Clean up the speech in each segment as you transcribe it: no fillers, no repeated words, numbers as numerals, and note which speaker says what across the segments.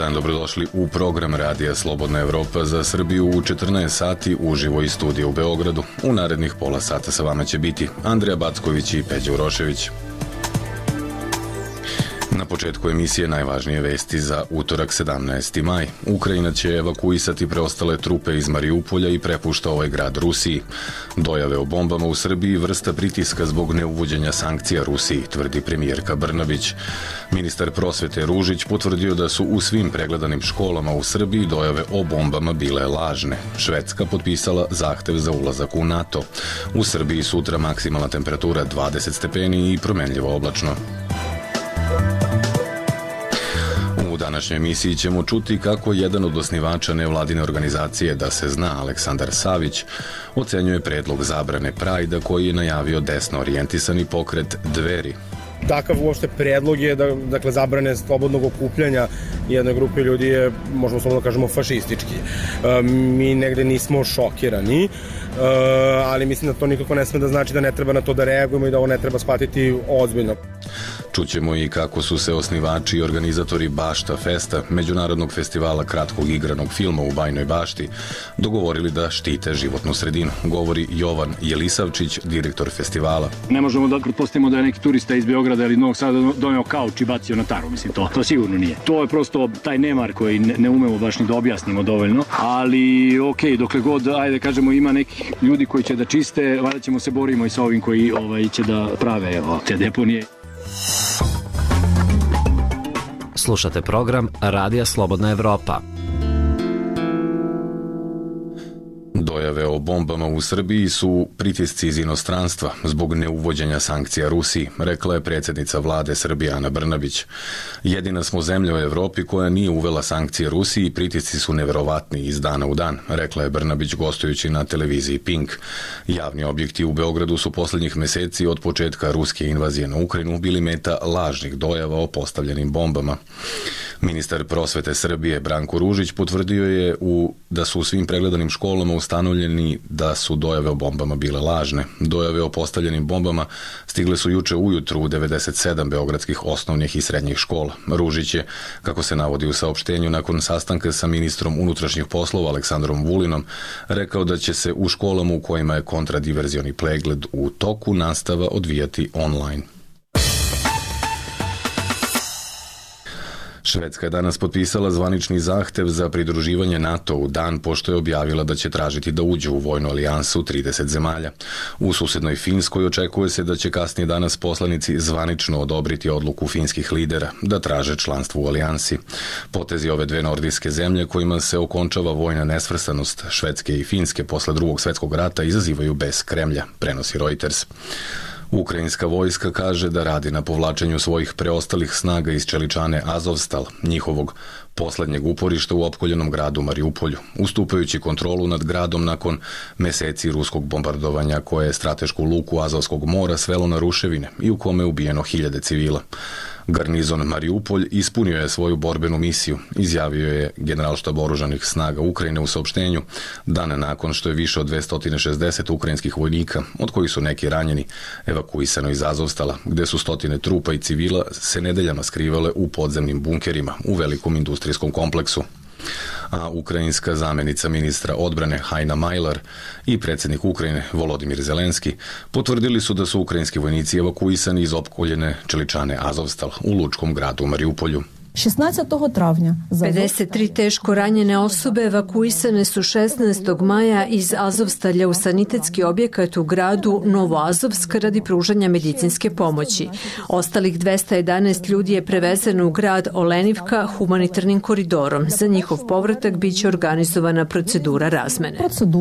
Speaker 1: dan, dobrodošli u program Radija Slobodna Evropa za Srbiju u 14 sati uživo iz studija u Beogradu. U narednih pola sata sa vama će biti Andrija Backović i Peđa Urošević. Na početku emisije najvažnije vesti za utorak 17. maj. Ukrajina će evakuisati preostale trupe iz Mariupolja i prepušta ovaj grad Rusiji. Dojave o bombama u Srbiji vrsta pritiska zbog neuvođenja sankcija Rusiji, tvrdi premijerka Brnabić. Ministar prosvete Ružić potvrdio da su u svim pregledanim školama u Srbiji dojave o bombama bile lažne. Švedska potpisala zahtev za ulazak u NATO. U Srbiji sutra maksimalna temperatura 20 stepeni i promenljivo oblačno. U današnjoj emisiji ćemo čuti kako jedan od osnivača nevladine organizacije Da se zna, Aleksandar Savić, ocenjuje predlog zabrane Prajda koji je najavio desno orijentisani pokret Dveri.
Speaker 2: Takav uopšte predlog je dakle, zabrane slobodnog okupljanja jedne grupe ljudi je, možemo slobodno kažemo, fašistički. Mi negde nismo šokirani, ali mislim da to nikako ne sme da znači da ne treba na to da reagujemo i da ovo ne treba shvatiti ozbiljno.
Speaker 1: Čućemo i kako su se osnivači i organizatori Bašta Festa, međunarodnog festivala kratkog igranog filma u Bajnoj Bašti, dogovorili da štite životnu sredinu, govori Jovan Jelisavčić, direktor festivala.
Speaker 3: Ne možemo da pretpostavimo da je neki turista iz Beograda ili Novog Sada doneo kauč i bacio na taru, mislim, to sigurno nije. To je prosto taj nemar koji ne umemo baš ni da objasnimo dovoljno, ali okej, dokle god, ajde kažemo, ima nekih ljudi koji će da čiste, valjda ćemo se borimo i sa ovim koji će da prave te deponije.
Speaker 4: Slušate program Radija Slobodna Evropa.
Speaker 1: Dojave o bombama u Srbiji su pritisci iz inostranstva zbog neuvođenja sankcija Rusiji, rekla je predsjednica vlade Srbije Ana Brnabić. Jedina smo zemlja u Evropi koja nije uvela sankcije Rusiji i pritisci su neverovatni iz dana u dan, rekla je Brnabić gostujući na televiziji Pink. Javni objekti u Beogradu su posljednjih meseci od početka ruske invazije na Ukrajinu bili meta lažnih dojava o postavljenim bombama. Ministar prosvete Srbije Branko Ružić potvrdio je da su u svim pregledanim školama ustanovljeni da su dojave o bombama bile lažne. Dojave o postavljenim bombama stigle su juče ujutru u 97 beogradskih osnovnih i srednjih škola. Ružić je, kako se navodi u saopštenju, nakon sastanka sa ministrom unutrašnjih poslova Aleksandrom Vulinom, rekao da će se u školama u kojima je kontradiverzioni pregled u toku nastava odvijati online. Švedska je danas potpisala zvanični zahtev za pridruživanje NATO u dan pošto je objavila da će tražiti da uđe u vojnu alijansu 30 zemalja. U susednoj Finskoj očekuje se da će kasnije danas poslanici zvanično odobriti odluku finskih lidera da traže članstvo u alijansi. Potezi ove dve nordijske zemlje kojima se okončava vojna nesvrstanost Švedske i Finske posle Drugog svjetskog rata izazivaju bes Kremlja, prenosi Reuters. Ukrajinska vojska kaže da radi na povlačenju svojih preostalih snaga iz čeličane Azovstal, njihovog poslednjeg uporišta u opkoljenom gradu Mariupolju, ustupajući kontrolu nad gradom nakon meseci ruskog bombardovanja koje je stratešku luku Azovskog mora svelo na ruševine i u kome je ubijeno hiljade civila. Garnizon Mariupolj ispunio je svoju borbenu misiju, izjavio je generalštab oružanih snaga Ukrajine u saopštenju, dan nakon što je više od 260 ukrajinskih vojnika, od kojih su neki ranjeni, evakuisano iz Azovstala, gde su stotine trupa i civila se nedeljama skrivale u podzemnim bunkerima u velikom industrijskom kompleksu. A ukrajinska zamenica ministra odbrane Hajna Majlar i predsjednik Ukrajine Volodimir Zelenski potvrdili su da su ukrajinski vojnici evakuisani iz opkoljene čeličane Azovstal u lučkom gradu Mariupolju.
Speaker 5: 16. travnja
Speaker 6: 53 teško ranjene osobe evakuisane su 16. maja iz Azovstalja u sanitetski objekat u gradu Novoazovsk radi pružanja medicinske pomoći. Ostalih 211 ljudi je prevezeno u grad Olenivka humanitarnim koridorom. Za njihov povratak biće organizovana procedura razmene.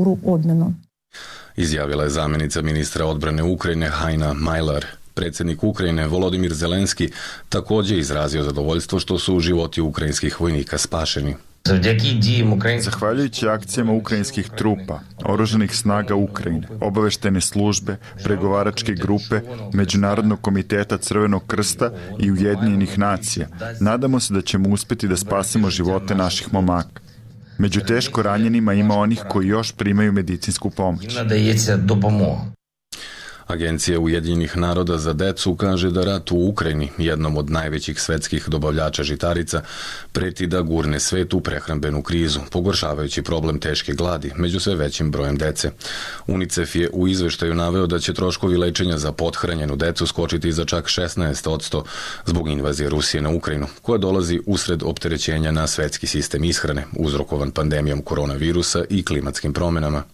Speaker 1: Izjavila je zamenica ministra odbrane Ukrajine Hajna Majlar. Predsjednik Ukrajine Volodimir Zelenski također izrazio zadovoljstvo što su životi ukrajinskih vojnika spašeni.
Speaker 7: Zahvaljujući akcijama ukrajinskih trupa, oružanih snaga Ukrajine, obaveštene službe, pregovaračke grupe, Međunarodnog komiteta Crvenog krsta i Ujedinjenih nacija, nadamo se da ćemo uspjeti da spasimo živote naših momaka. Među teško ranjenima ima onih koji još primaju medicinsku pomoć.
Speaker 1: Agencija Ujedinjenih naroda za decu kaže da rat u Ukrajini, jednom od najvećih svetskih dobavljača žitarica, preti da gurne svet u prehrambenu krizu, pogoršavajući problem teške gladi među sve većim brojem dece. UNICEF je u izveštaju naveo da će troškovi lečenja za pothranjenu decu skočiti za čak 16% zbog invazije Rusije na Ukrajinu, koja dolazi usred opterećenja na svetski sistem ishrane, uzrokovan pandemijom koronavirusa i klimatskim promenama.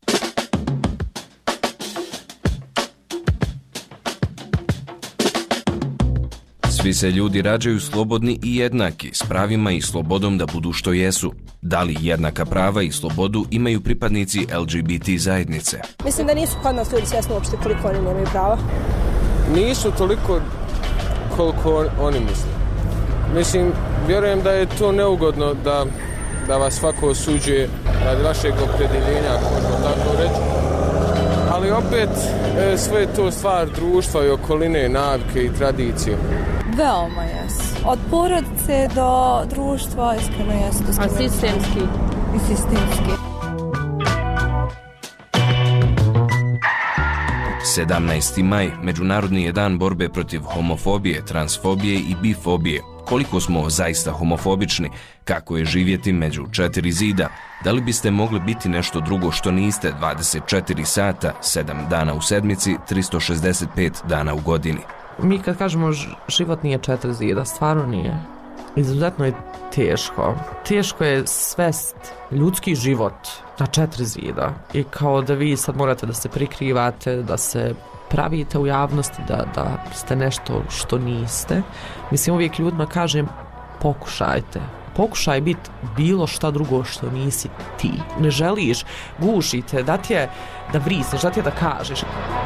Speaker 8: Svi se ljudi rađaju slobodni i jednaki, s pravima i slobodom da budu što jesu. Da li jednaka prava i slobodu imaju pripadnici LGBT zajednice?
Speaker 9: Mislim da nisu kod nas ljudi svjesni uopšte koliko oni nemaju prava.
Speaker 10: Nisu toliko koliko oni misle. Mislim, vjerujem da je to neugodno da vas svako osuđuje radi vašeg opredjeljenja, ako možemo tako reći. Ali opet sve je to stvar društva i okoline, navike i tradicije.
Speaker 11: Veoma jesu. Od porodice do društva iskreno jesu.
Speaker 12: A sistemski?
Speaker 11: I sistemski.
Speaker 8: 17. maj, Međunarodni je dan borbe protiv homofobije, transfobije i bifobije. Koliko smo zaista homofobični, kako je živjeti među 4 zida, da li biste mogli biti nešto drugo što niste 24 sata, 7 dana u sedmici, 365 dana u godini.
Speaker 13: Mi kad kažemo život nije 4 zida, stvarno nije. Izuzetno je teško. Teško je svest ljudski život na 4 zida. I kao da vi sad morate da se prikrivate, da se pravite u javnosti, da ste nešto što niste. Mislim, uvijek ljudima kažem, pokušajte. Pokušaj biti bilo šta drugo što nisi ti. Ne želiš, gušite, da ti je da vrisneš, da ti je da kažeš.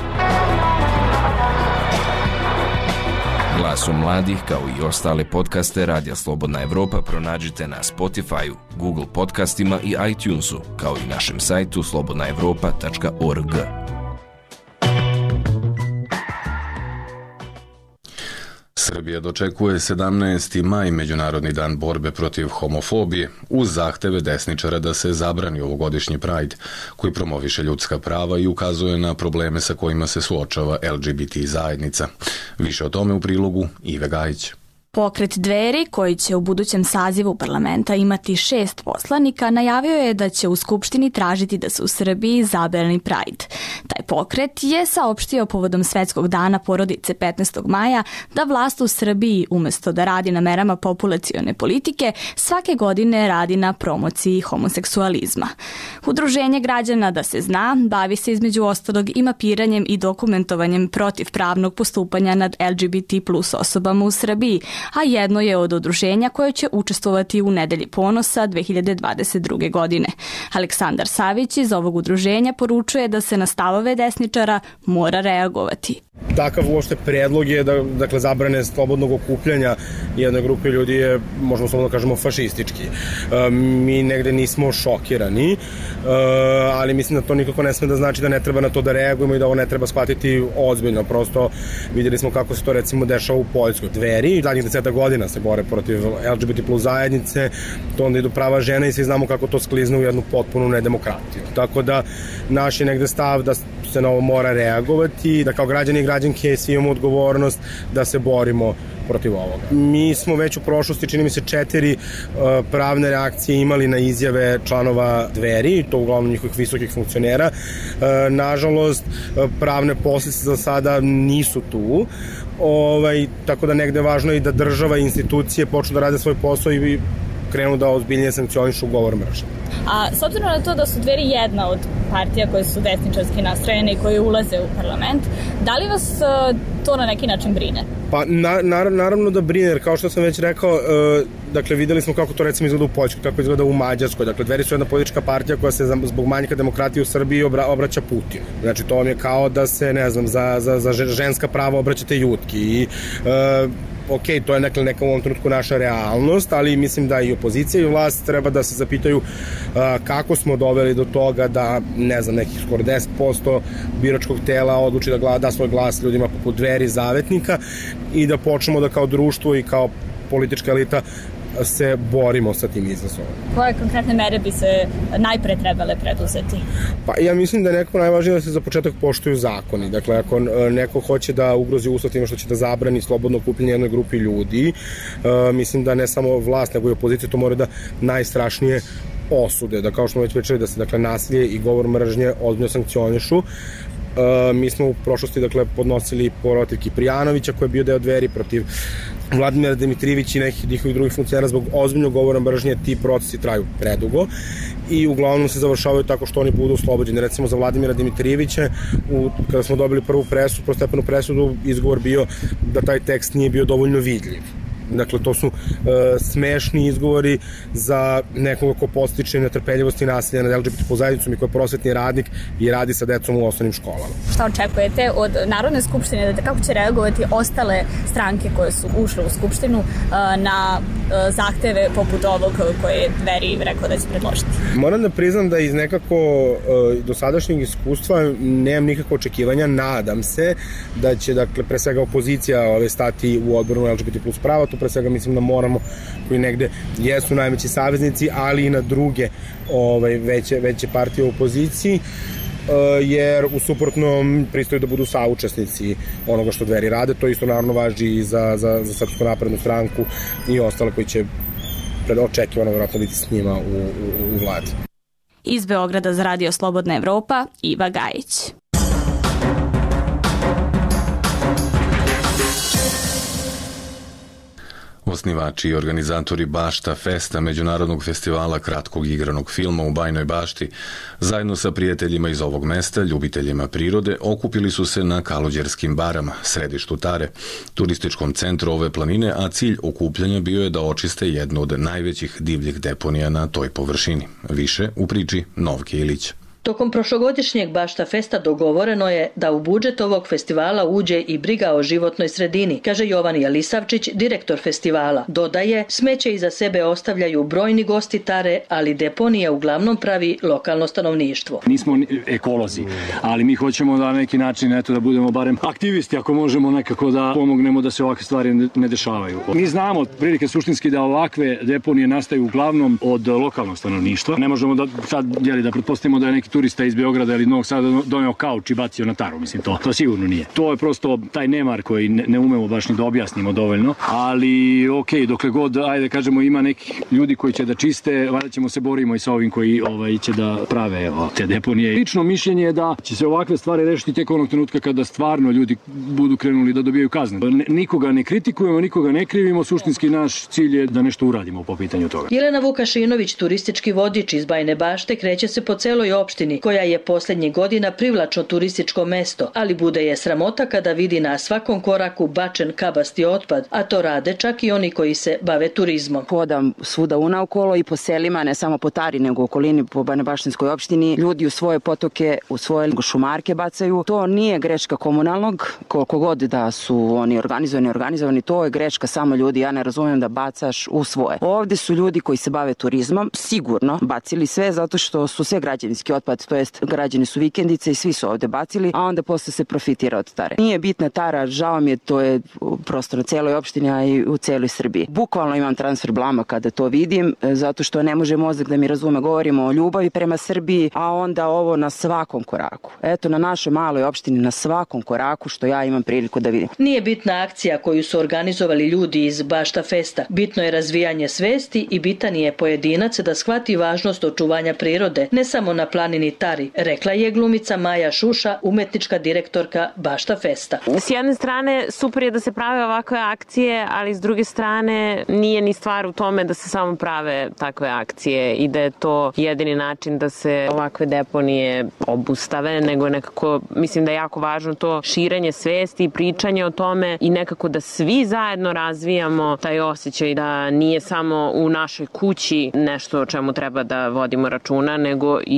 Speaker 8: Glasom mladih, kao i ostale podcaste Radija Slobodna Evropa pronađite na Spotify-u, Google podcastima i iTunesu, kao i našem sajtu slobodnaevropa.org.
Speaker 1: Srbija dočekuje 17. maj, Međunarodni dan borbe protiv homofobije, uz zahteve desničara da se zabrani ovogodišnji Pride, koji promoviše ljudska prava i ukazuje na probleme sa kojima se suočava LGBT zajednica. Više o tome u prilogu Ive Gajić.
Speaker 14: Pokret Dveri, koji će u budućem sazivu parlamenta imati 6 poslanika, najavio je da će u Skupštini tražiti da se u Srbiji zabrani Pride. Taj pokret je saopštio povodom Svetskog dana porodice 15. maja da vlast u Srbiji, umjesto da radi na merama populacione politike, svake godine radi na promociji homoseksualizma. Udruženje građana Da se zna bavi se između ostalog i mapiranjem i dokumentovanjem protivpravnog postupanja nad LGBT plus osobama u Srbiji, a jedno je od udruženja koje će učestvovati u Nedelji ponosa 2022. godine. Aleksandar Savić iz ovog udruženja poručuje da se na stavove desničara mora reagovati.
Speaker 2: Takav uopšte predlog je da zabrane slobodnog okupljanja jedne grupe ljudi je, možemo slobodno kažemo, fašistički. Mi negde nismo šokirani, ali mislim da to nikako ne sme da znači da ne treba na to da reagujemo i da ovo ne treba shvatiti ozbiljno. Prosto vidjeli smo kako se to recimo dešava u Poljskoj. Dveri, zadnjih 10 godina se bore protiv LGBT plus zajednice, to onda idu prava žena i svi znamo kako to sklizne u jednu potpunu nedemokratiju. Tako da naš je negde stav da se na ovo mora reagovati, da kao građani i građanke svi imamo odgovornost da se borimo protiv ovoga. Mi smo već u prošlosti, čini mi se, 4 pravne reakcije imali na izjave članova Dveri, to uglavnom njihovih visokih funkcionera. Nažalost, pravne posljedice za sada nisu tu. Tako da negde je važno i da država i institucije počnu da rade svoj posao i krenu da ozbiljnije sankcionišu govor mržnje.
Speaker 12: A s obzirom na to da su Dveri jedna od partija koje su desničarski nastrojene i koje ulaze u parlament, da li vas to na neki način brine?
Speaker 2: Pa naravno da brine, jer kao što sam već rekao, dakle videli smo kako to recimo izgleda u Poljskoj, kako izgleda u Mađarskoj. Dakle, Dveri su jedna politička partija koja se zbog manjka demokratije u Srbiji obraća Putinu. Znači, to vam je kao da se, ne znam, za ženska prava obraćate Jutki i ok, to je neka u ovom trenutku naša realnost, ali mislim da i opozicija i vlast treba da se zapitaju kako smo doveli do toga da, ne znam, nekih skoro 10% biračkog tela odluči da da svoj glas ljudima poput Dveri, Zavetnika, i da počnemo da kao društvo i kao politička elita se borimo sa tim izazovom.
Speaker 12: Koje konkretne mere bi se najpre trebale preduzeti?
Speaker 2: Pa ja mislim da je nekako najvažnije da se za početak poštuju zakoni. Dakle, ako neko hoće da ugrozi uslov time što će da zabrani slobodno okupljanje jednoj grupi ljudi, mislim da ne samo vlast, nego i opozicija to mora da najstrašnije osude, da kao što smo već pričali da se dakle nasilje i govor mržnje ozbiljno sankcionišu. Mi smo u prošlosti podnosili protiv Kiprijanovića koji je bio deo Dveri, protiv Vladimira Dimitrijevića i nekih njihovih drugih funkcionera zbog ozbiljnog govora mržnje. Ti procesi traju predugo i uglavnom se završavaju tako što oni budu oslobođeni. Recimo za Vladimira Dimitrijevića, kada smo dobili prvu presudu, prvostepenu presudu, izgovor bio da taj tekst nije bio dovoljno vidljiv. Dakle, to su smešni izgovori za nekoga ko podstiče netrpeljivost i nasilje nad LGBT zajednicom i ko je prosvetni radnik i radi sa decom u osnovnim školama.
Speaker 12: Šta očekujete od Narodne skupštine, kako će reagovati ostale stranke koje su ušle u skupštinu na zahteve poput ovog koje je Dveri rekao da će predložiti?
Speaker 2: Moram da priznam da iz nekako dosadašnjeg iskustva nemam nikakve očekivanja. Nadam se da će, dakle, pre svega opozicija stati u odboru LGBT plus prava. To pre svega mislim da moramo, koji negde jesu najveći saveznici, ali i na druge veće partije u opoziciji, jer u suprotnom pristaju da budu saučesnici onoga što Dveri rade. To isto naravno važi i za Srpsku naprednu stranku i ostale koji će očekivano vjerojatno biti s njima u vladi.
Speaker 14: Iz Beograda za Radio Slobodna Evropa, Iva Gajić.
Speaker 1: Osnivači i organizatori Bašta Festa, međunarodnog festivala kratkog igranog filma u Bajnoj Bašti, zajedno sa prijateljima iz ovog mesta, ljubiteljima prirode, okupili su se na Kaluđerskim barama, središtu Tare, turističkom centru ove planine, a cilj okupljanja bio je da očiste jednu od najvećih divljih deponija na toj površini. Više u priči Novke Ilić.
Speaker 15: Tokom prošlogodišnjeg Bašta Festa dogovoreno je da u budžet ovog festivala uđe i briga o životnoj sredini, kaže Jovan Jelisavčić, direktor festivala. Dodaje, smeće iza sebe ostavljaju brojni gosti Tare, ali deponije uglavnom pravi lokalno stanovništvo.
Speaker 3: Nismo ekolozi, ali mi hoćemo da na neki način da budemo barem aktivisti, ako možemo nekako da pomognemo da se ovakve stvari ne dešavaju. Mi znamo prilike suštinski da ovakve deponije nastaju uglavnom od lokalnog stanovništva. Ne možemo da sad da pretpostavimo da je neki turista iz Beograda ili Novog Sada doneo kauč i bacio na Taru, mislim to sigurno nije. To je prosto taj nemar koji ne umemo baš ni da objasnimo dovoljno, ali dokle god, kažemo, ima nekih ljudi koji će da čiste, valjda ćemo se borimo i sa ovim koji će da prave te deponije. Lično mišljenje je da će se ovakve stvari rešiti tek onog trenutka kada stvarno ljudi budu krenuli da dobijaju kazne. Nikoga ne kritikujemo, nikoga ne krivimo, suštinski naš cilj je da nešto uradimo po pitanju toga.
Speaker 15: Jelena Vukašinović, turistički vodič iz Bajne Bašte, kreće se po celoj opštini, koja je posljednjih godina privlačno turističko mesto, ali bude je sramota kada vidi na svakom koraku bačen kabasti otpad, a to rade čak i oni koji se bave turizmom.
Speaker 16: Hodam svuda unaokolo i po selima, ne samo po Tari, nego u okolini po Bajnobaštinskoj opštini. Ljudi u svoje potoke, u svoje šumarke bacaju. To nije greška komunalnog, koliko god da su oni organizovani, to je greška samo ljudi. Ja ne razumijem da bacaš u svoje. Ovde su ljudi koji se bave turizmom sigurno bacili sve zato što su sve građevinski otpad, to jest građani su vikendice i svi su ovde bacili, a onda posle se profitira od Tare. Nije bitna Tara, žao mi je, to je prosto na celoj opštini, a i u celoj Srbiji. Bukvalno imam transfer blama kada to vidim, zato što ne može mozak da mi razume. Govorimo o ljubavi prema Srbiji, a onda ovo na svakom koraku. Eto, na našoj maloj opštini na svakom koraku što ja imam priliku da vidim.
Speaker 15: Nije bitna akcija koju su organizovali ljudi iz Bašta Festa. Bitno je razvijanje svesti i bitan je pojedinac da shvati važnost očuvanja prirode, ne samo na planini Tari, rekla je glumica Maja Šuša, umetnička direktorka Bašta Festa.
Speaker 17: S jedne strane super je da se prave ovakve akcije, ali s druge strane nije ni stvar u tome da se samo prave takve akcije i da je to jedini način da se ovakve deponije obustave, nego nekako mislim da je jako važno to širenje svesti i pričanje o tome i nekako da svi zajedno razvijamo taj osjećaj da nije samo u našoj kući nešto o čemu treba da vodimo računa, nego i kad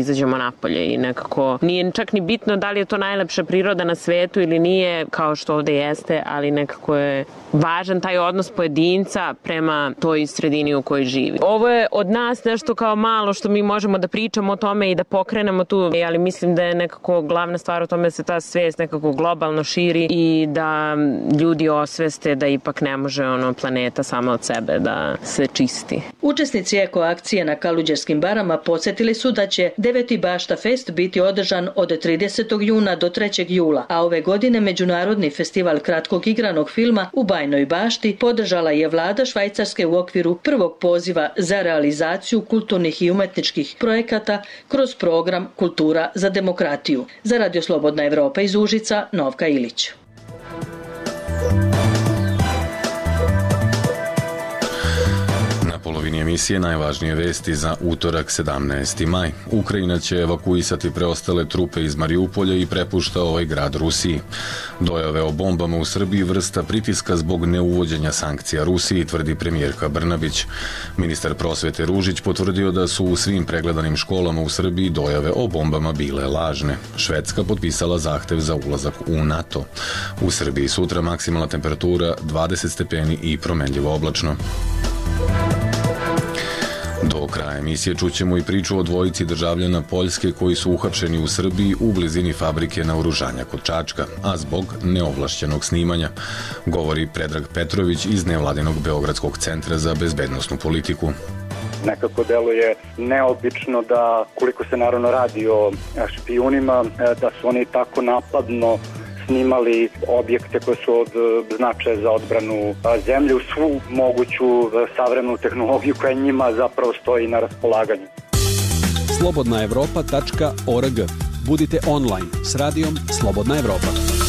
Speaker 17: izađemo napolje i nekako nije čak ni bitno da li je to najlepša priroda na svetu ili nije, kao što ovde jeste, ali nekako je važan taj odnos pojedinca prema toj sredini u kojoj živi. Ovo je od nas nešto kao malo što mi možemo da pričamo o tome i da pokrenemo tu, ali mislim da je nekako glavna stvar u tome da se ta svest nekako globalno širi i da ljudi osveste da ipak ne može planeta sama od sebe da se čisti.
Speaker 15: Učesnici eko akcije na Kaluđerskim barama podsjetili su da će 9. Bašta Fest biti održan od 30. juna do 3. jula, a ove godine Međunarodni festival kratkog igranog filma u Bajnoj Bašti podržala je vlada Švajcarske u okviru prvog poziva za realizaciju kulturnih i umetničkih projekata kroz program Kultura za demokratiju. Za Radio Slobodna Evropa iz Užica, Novka Ilić.
Speaker 1: Polovini emisije najvažnije vesti za utorak 17. maj. Ukrajina će evakuisati preostale trupe iz Mariupolja i prepušta ovaj grad Rusiji. Dojave o bombama u Srbiji vrsta pritiska zbog neuvođenja sankcija Rusiji, tvrdi premijerka Brnabić. Ministar prosvete Ružić potvrdio da su u svim pregledanim školama u Srbiji dojave o bombama bile lažne. Švedska potpisala zahtev za ulazak u NATO. U Srbiji sutra maksimalna temperatura 20 stepeni i promenljivo oblačno. Do kraja emisije čućemo i priču o dvojici državljana Poljske koji su uhapšeni u Srbiji u blizini fabrike naoružanja kod Čačka, a zbog neovlašćenog snimanja, govori Predrag Petrović iz nevladinog Beogradskog centra za bezbednosnu politiku.
Speaker 18: Nekako deluje neobično da, koliko se naravno radi o špijunima, da su oni tako napadno snimali objekte koje su od značaja za odbranu zemlje u svu moguću savremenu tehnologiju koja njima zapravo stoji na raspolaganju.
Speaker 19: slobodnaevropa.org. Budite online s radijom Slobodna Evropa.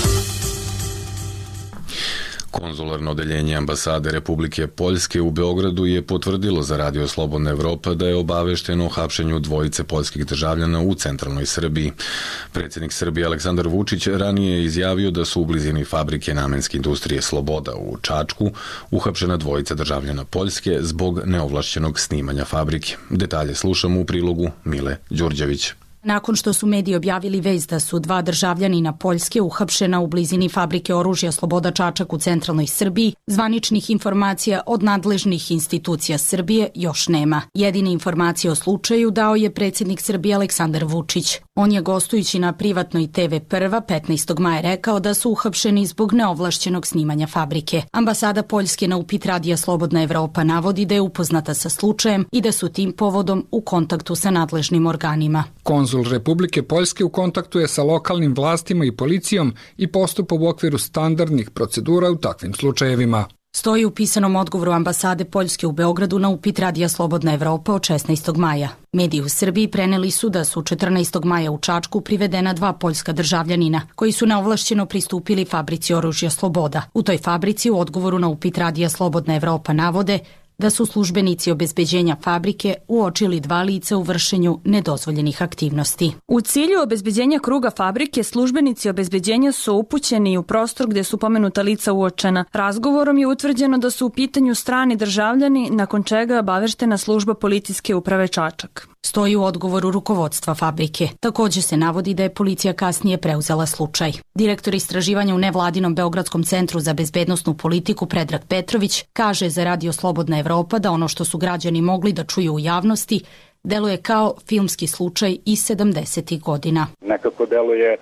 Speaker 1: Konzularno odeljenje ambasade Republike Poljske u Beogradu je potvrdilo za Radio Slobodna Evropa da je obavešteno o hapšenju dvojice poljskih državljana u centralnoj Srbiji. Predsjednik Srbije Aleksandar Vučić ranije je izjavio da su u blizini fabrike namenske industrije Sloboda u Čačku uhapšena dvojica državljana Poljske zbog neovlašćenog snimanja fabrike. Detalje slušamo u prilogu Mile Đurđević.
Speaker 20: Nakon što su mediji objavili vest da su dva državljanina Poljske uhapšena u blizini fabrike oružja Sloboda Čačak u centralnoj Srbiji, zvaničnih informacija od nadležnih institucija Srbije još nema. Jedine informacije o slučaju dao je predsjednik Srbije Aleksandar Vučić. On je gostujući na privatnoj TV Prva 15. maja rekao da su uhapšeni zbog neovlašćenog snimanja fabrike. Ambasada Poljske na upit Radija Slobodna Evropa navodi da je upoznata sa slučajem i da su tim povodom u kontaktu sa nadležnim organima.
Speaker 21: Konzul Republike Poljske u kontaktu je sa lokalnim vlastima i policijom i postupa u okviru standardnih procedura u takvim slučajevima.
Speaker 20: Stoji u pisanom odgovoru ambasade Poljske u Beogradu na upit Radija Slobodna Evropa od 16. maja. Mediji u Srbiji preneli su da su 14. maja u Čačku privedena dva poljska državljanina koji su neovlašćeno pristupili fabrici oružja Sloboda. U toj fabrici u odgovoru na upit Radija Slobodna Evropa navode da su službenici obezbeđenja fabrike uočili dva lica u vršenju nedozvoljenih aktivnosti.
Speaker 22: U cilju obezbeđenja kruga fabrike, službenici obezbeđenja su upućeni u prostor gdje su pomenuta lica uočena. Razgovorom je utvrđeno da su u pitanju strani državljani, nakon čega je obaveštena služba policijske uprave Čačak.
Speaker 20: Stoji u odgovoru rukovodstva fabrike. Također se navodi da je policija kasnije preuzela slučaj. Direktor istraživanja u nevladinom Beogradskom centru za bezbednosnu politiku Predrag Petrović kaže za Radio Slobodna Evropa da ono što su građani mogli da čuju u javnosti deluje kao filmski slučaj iz 70. godina.
Speaker 18: Nekako deluje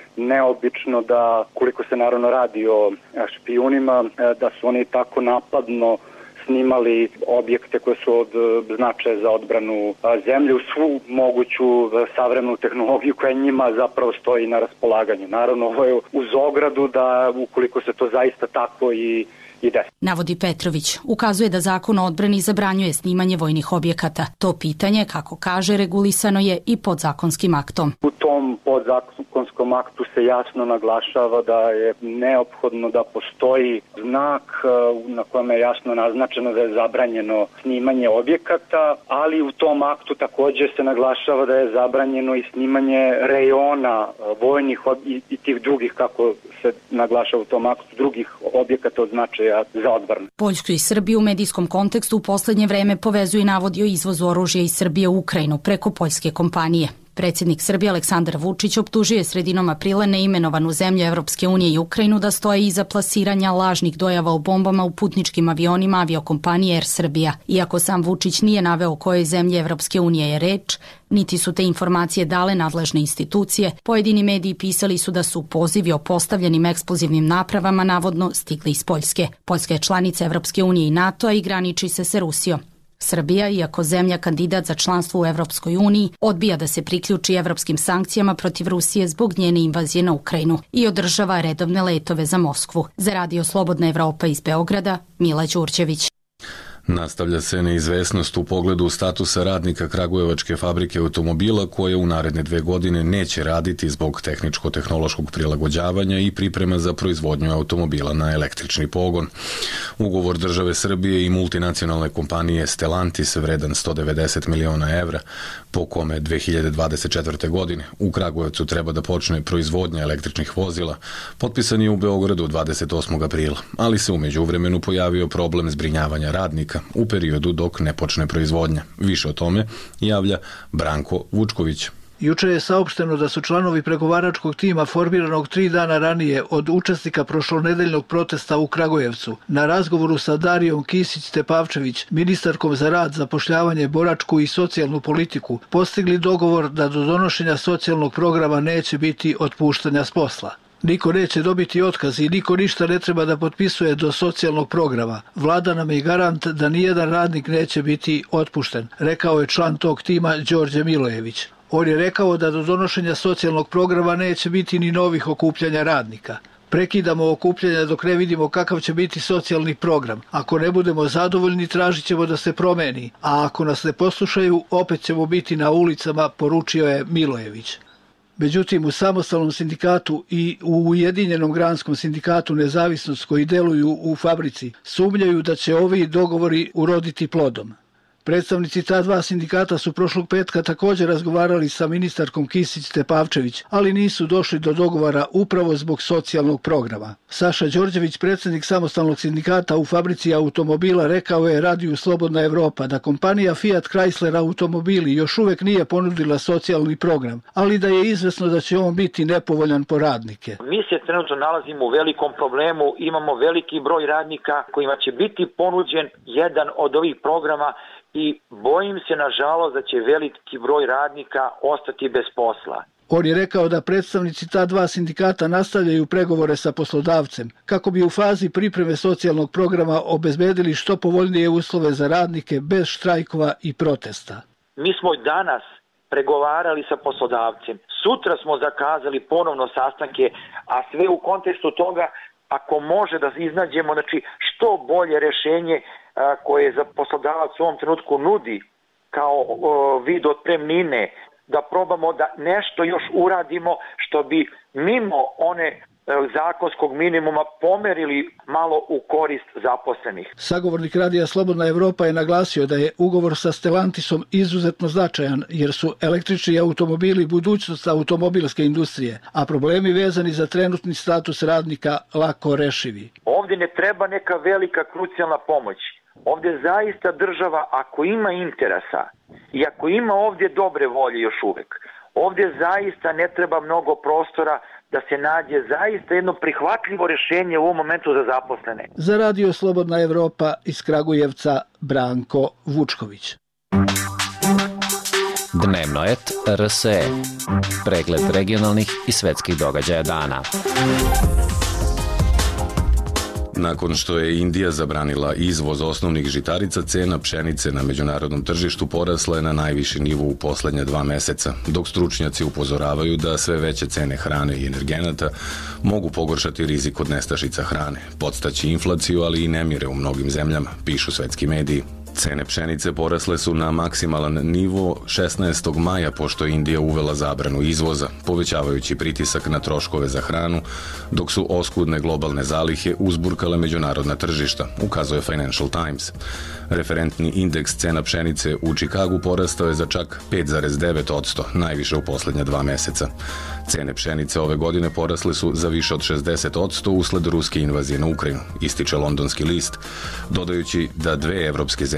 Speaker 18: neobično da, koliko se naravno radi o špijunima, da su oni tako napadno snimali objekte koje su od značaja za odbranu zemlje u svu moguću savremenu tehnologiju koja njima zapravo stoji na raspolaganju. Naravno, ovo je uz ogradu da ukoliko se to zaista tako i ide.
Speaker 20: Navodi Petrović, ukazuje da zakon o odbrani zabranjuje snimanje vojnih objekata. To pitanje, kako kaže, regulisano je i podzakonskim aktom.
Speaker 18: U tom podzakonskom aktu se jasno naglašava da je neophodno da postoji znak na kojem je jasno naznačeno da je zabranjeno snimanje objekata, ali u tom aktu također se naglašava da je zabranjeno i snimanje rejona vojnih i tih drugih, kako se naglašava u tom aktu, drugih objekata od značaja za odbranu.
Speaker 20: Poljsku i Srbiju u medijskom kontekstu u poslednje vreme povezuje navodi o izvozu oružja iz Srbije u Ukrajinu preko poljske kompanije. Predsjednik Srbije Aleksandar Vučić optužio je sredinom aprila neimenovanu zemlju Evropske unije i Ukrajinu da stoje iza plasiranja lažnih dojava o bombama u putničkim avionima aviokompanije Air Srbija. Iako sam Vučić nije naveo o kojoj zemlji Evropske unije je reč, niti su te informacije dale nadležne institucije, pojedini mediji pisali su da su pozivi o postavljenim eksplozivnim napravama navodno stigli iz Poljske. Poljska je članica Evropske unije i NATO-a i graniči se sa Rusijom. Srbija, iako zemlja kandidat za članstvo u Evropskoj uniji, odbija da se priključi evropskim sankcijama protiv Rusije zbog njene invazije na Ukrajinu i održava redovne letove za Moskvu. Za Radio Slobodna Evropa iz Beograda, Mila Đurđević.
Speaker 1: Nastavlja se neizvesnost u pogledu statusa radnika Kragujevačke fabrike automobila koje u naredne 2 godine neće raditi zbog tehničko-tehnološkog prilagođavanja i priprema za proizvodnju automobila na električni pogon. Ugovor države Srbije i multinacionalne kompanije Stellantis vredan 190 miliona evra, po kome 2024. godine u Kragujevcu treba da počne proizvodnja električnih vozila, potpisan je u Beogradu 28. aprila, ali se u međuvremenu pojavio problem zbrinjavanja radnika u periodu dok ne počne proizvodnja. Više o tome javlja Branko Vučković.
Speaker 4: Juče je saopšteno da su članovi pregovaračkog tima formiranog 3 dana ranije od učesnika prošlonedeljnog protesta u Kragujevcu na razgovoru sa Darijom Kisić-Tepavčević, ministarkom za rad, zapošljavanje, boračku i socijalnu politiku, postigli dogovor da do donošenja socijalnog programa neće biti otpuštanja s posla. Niko neće dobiti otkaz i niko ništa ne treba da potpisuje do socijalnog programa. Vlada nam je garant da nijedan radnik neće biti otpušten, rekao je član tog tima Đorđe Milojević. On je rekao da do donošenja socijalnog programa neće biti ni novih okupljanja radnika. Prekidamo okupljanja dok ne vidimo kakav će biti socijalni program. Ako ne budemo zadovoljni, tražit ćemo da se promeni, a ako nas ne poslušaju, opet ćemo biti na ulicama, poručio je Milojević. Međutim, u samostalnom sindikatu i u Ujedinjenom granskom sindikatu Nezavisnost koji deluju u fabrici sumnjaju da će ovi dogovori uroditi plodom. Predstavnici ta 2 sindikata su prošlog petka također razgovarali sa ministarkom Kisić-Tepavčević, ali nisu došli do dogovora upravo zbog socijalnog programa. Saša Đorđević, predsjednik samostalnog sindikata u fabrici automobila, rekao je Radiju Slobodna Evropa da kompanija Fiat Chrysler automobili još uvek nije ponudila socijalni program, ali da je izvesno da će on biti nepovoljan po radnike.
Speaker 5: Mi se trenutno nalazimo u velikom problemu, imamo veliki broj radnika kojima će biti ponuđen jedan od ovih programa i bojim se nažalost da će veliki broj radnika ostati bez posla.
Speaker 4: On je rekao da predstavnici ta 2 sindikata nastavljaju pregovore sa poslodavcem kako bi u fazi pripreme socijalnog programa obezbedili što povoljnije uslove za radnike bez štrajkova i protesta.
Speaker 5: Mi smo danas pregovarali sa poslodavcem. Sutra smo zakazali ponovno sastanke, a sve u kontekstu toga ako može da iznađemo što bolje rješenje koje za poslodavac u ovom trenutku nudi kao vid otpremnine, da probamo da nešto još uradimo što bi mimo one zakonskog minimuma pomerili malo u korist zaposlenih.
Speaker 4: Sagovornik Radija Slobodna Evropa je naglasio da je ugovor sa Stellantisom izuzetno značajan jer su električni automobili budućnost automobilske industrije, a problemi vezani za trenutni status radnika lako rešivi.
Speaker 5: Ovdje ne treba neka velika krucijalna pomoć. Ovdje zaista država, ako ima interesa i ako ima ovdje dobre volje još uvek, ovdje zaista ne treba mnogo prostora da se nađe zaista jedno prihvatljivo rješenje u ovom momentu za zaposlene.
Speaker 4: Za Radio Slobodna Evropa iz Kragujevca, Branko Vučković.
Speaker 23: Dnevnoet RSE. Pregled regionalnih i svetskih događaja dana.
Speaker 1: Nakon što je Indija zabranila izvoz osnovnih žitarica, cena pšenice na međunarodnom tržištu porasla je na najviši nivo u poslednja 2 meseca, dok stručnjaci upozoravaju da sve veće cene hrane i energenata mogu pogoršati rizik od nestašica hrane, podstaći inflaciju, ali i nemire u mnogim zemljama, pišu svetski mediji. Cene pšenice porasle su na maksimalan nivo 16. maja pošto je Indija uvela zabranu izvoza, povećavajući pritisak na troškove za hranu, dok su oskudne globalne zalihe uzburkale međunarodna tržišta, ukazuje Financial Times. Referentni indeks cena pšenice u Čikagu porastao je za čak 5,9%, najviše u poslednja 2 meseca. Cene pšenice ove godine porasle su za više od 60% usled ruske invazije na Ukrajinu, ističe londonski list, dodajući da 2 evropske zemlje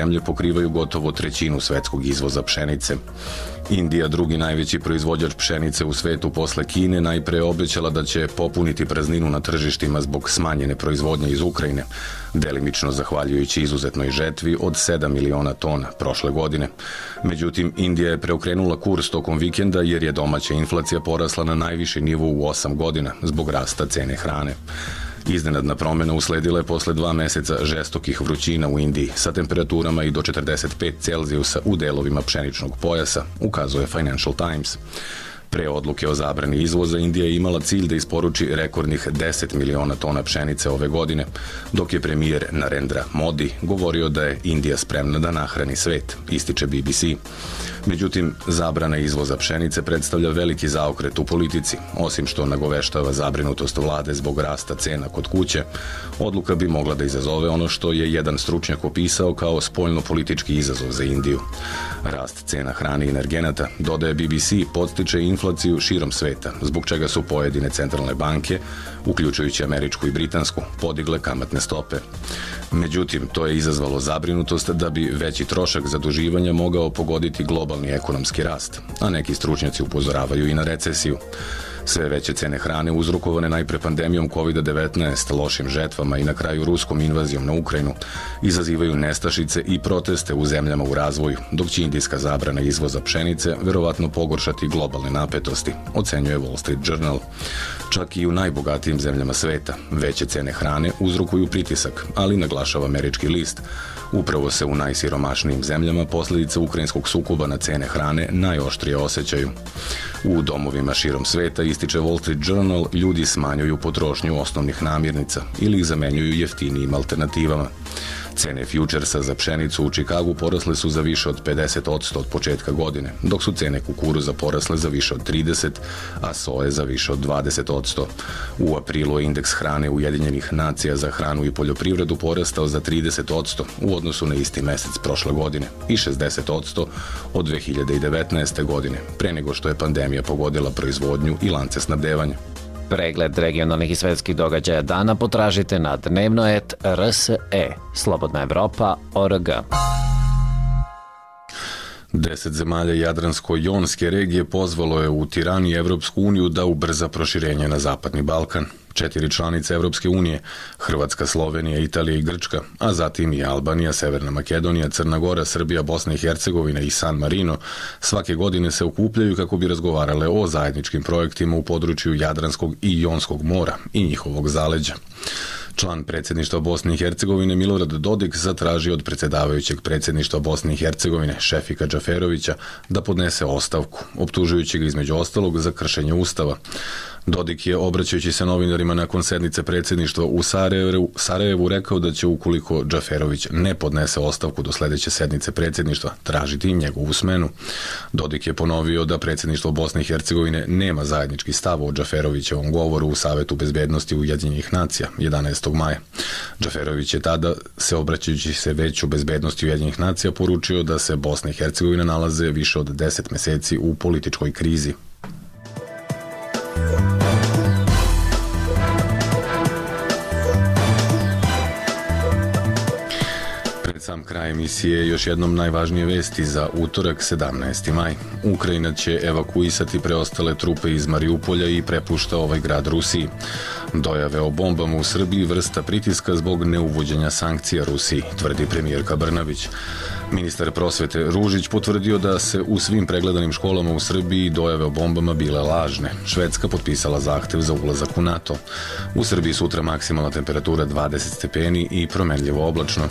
Speaker 1: zemlje pokrivaju gotovo trećinu svetskog izvoza pšenice. Indija, drugi najveći proizvođač pšenice u svetu posle Kine, najpre obećala da će popuniti prazninu na tržištima zbog smanjene proizvodnje iz Ukrajine, delimično zahvaljujući izuzetnoj žetvi od 7 miliona tona prošle godine. Međutim, Indija je preokrenula kurs tokom vikenda jer je domaća inflacija porasla na najviši nivo u 8 godina zbog rasta cene hrane. Iznenadna promjena usledila je posle 2 meseca žestokih vrućina u Indiji sa temperaturama i do 45 Celzijusa u delovima pšeničnog pojasa, ukazuje Financial Times. Pre odluke o zabrani izvoza, Indija je imala cilj da isporuči rekordnih 10 miliona tona pšenice ove godine, dok je premijer Narendra Modi govorio da je Indija spremna da nahrani svet, ističe BBC. Međutim, zabrana izvoza pšenice predstavlja veliki zaokret u politici. Osim što nagoveštava zabrinutost vlade zbog rasta cena kod kuće, odluka bi mogla da izazove ono što je jedan stručnjak opisao kao spoljno-politički izazov za Indiju. Rast cena hrane i energenata, dodaje BBC, podstiče inflaciju širom sveta, zbog čega su pojedine centralne banke, uključujući američku i britansku, podigle kamatne stope. Međutim, to je izazvalo zabrinutost da bi veći trošak zaduživanja mogao pogoditi globalni ekonomski rast, a neki stručnjaci upozoravaju i na recesiju. Sve veće cene hrane uzrokovane najpre pandemijom COVID-19, lošim žetvama i na kraju ruskom invazijom na Ukrajinu izazivaju nestašice i proteste u zemljama u razvoju, dok će indijska zabrana izvoza pšenice verovatno pogoršati globalne napetosti, ocenjuje Wall Street Journal. Čak i u najbogatijim zemljama sveta veće cene hrane uzrokuju pritisak, ali naglašava američki list. Upravo se u najsiromašnijim zemljama posljedice ukrajinskog sukoba na cene hrane najoštrije osjećaju. U domovima širom sveta, ističe Wall Street Journal, ljudi smanjuju potrošnju osnovnih namirnica ili ih zamenjuju jeftinijim alternativama. Cene futuresa za pšenicu u Čikagu porasle su za više od 50% od početka godine, dok su cene kukuruza porasle za više od 30%, a soje za više od 20%. U aprilu je indeks hrane Ujedinjenih nacija za hranu i poljoprivredu porastao za 30% u odnosu na isti mesec prošle godine i 60% od 2019. godine, pre nego što je pandemija pogodila proizvodnju i lance snabdevanja.
Speaker 23: Pregled regionalnih i svetskih događaja dana potražite na dnevno.rse, slobodnaevropa.org.
Speaker 1: 10 zemalja Jadransko-jonske regije pozvalo je u Tirani Evropsku uniju da ubrza proširenje na Zapadni Balkan. 4 članice Evropske unije, Hrvatska, Slovenija, Italija i Grčka, a zatim i Albanija, Severna Makedonija, Crna Gora, Srbija, Bosna i Hercegovina i San Marino, svake godine se okupljaju kako bi razgovarale o zajedničkim projektima u području Jadranskog i Jonskog mora i njihovog zaleđa. Član predsjedništva Bosne i Hercegovine Milorad Dodik zatražio od predsjedavajućeg predsjedništva Bosne i Hercegovine Šefika Džaferovića da podnese ostavku, optužujući ga između ostalog za kršenje Ustava. Dodik je, obraćajući se novinarima nakon sednice predsjedništva u Sarajevu, rekao da će, ukoliko Džaferović ne podnese ostavku do sljedeće sednice predsjedništva, tražiti i njegovu smenu. Dodik je ponovio da predsjedništvo Bosne i Hercegovine nema zajednički stav o Džaferovićevom govoru u Savetu bezbednosti Ujedinjenih nacija 11. maja. Džaferović je tada, se obraćajući se Veću bezbednosti Ujedinjenih nacija, poručio da se Bosna i Hercegovina nalaze više od 10 meseci u političkoj krizi. Sam kraj emisije još jednom najvažnije vesti za utorak 17. maj. Ukrajina će evakuisati preostale trupe iz Mariupolja i prepušta ovaj grad Rusiji. Dojave o bombama u Srbiji vrsta pritiska zbog neuvođenja sankcija Rusiji, tvrdi premijerka Brnabić. Ministar prosvete Ružić potvrdio da se u svim pregledanim školama u Srbiji dojave o bombama bile lažne. Švedska potpisala zahtev za ulazak u NATO. U Srbiji sutra maksimalna temperatura 20 stepeni i promenljivo oblačno.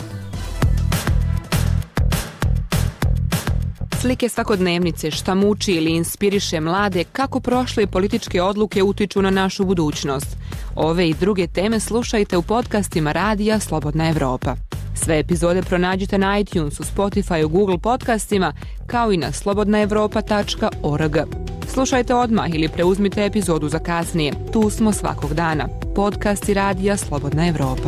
Speaker 6: Slike svakodnevnice, šta muči ili inspiriše mlade, kako prošle političke odluke utiču na našu budućnost. Ove i druge teme slušajte u podcastima Radija Slobodna Evropa. Sve epizode pronađite na iTunesu, Spotifyu, Google podcastima, kao i na slobodnaevropa.org. Slušajte odmah ili preuzmite epizodu za kasnije. Tu smo svakog dana. Podcasti Radija Slobodna Evropa.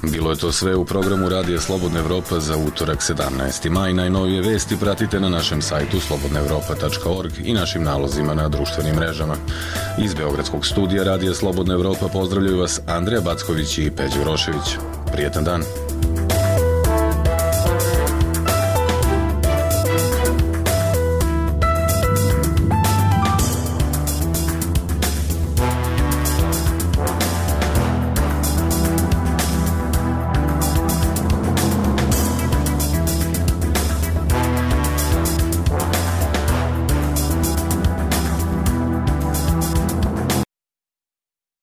Speaker 1: Bilo je to sve u programu Radija Slobodna Evropa za utorak 17. maj. Najnovije vesti pratite na našem sajtu slobodnaevropa.org i našim nalozima na društvenim mrežama. Iz Beogradskog studija Radija Slobodna Evropa pozdravljaju vas Andreja Backović i Peđa Urošević. Prijetan dan!